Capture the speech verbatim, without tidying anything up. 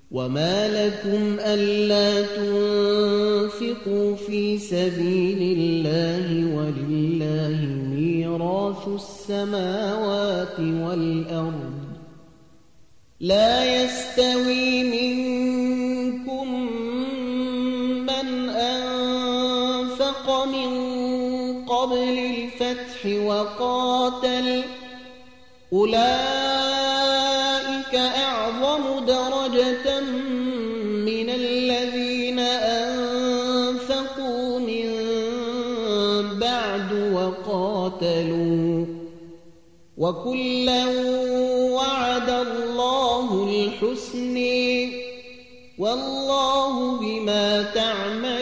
وما لكم ألا تنفقوا في سبيل الله ولله ميراث السماوات والأرض لا يستوي منكم من أنفق من قبل الفتح وقاتل أولئك أعظم درجة من الذين أنفقوا من بعد وقاتلوا وكلا وعد الله الحسنى والله بما تعملون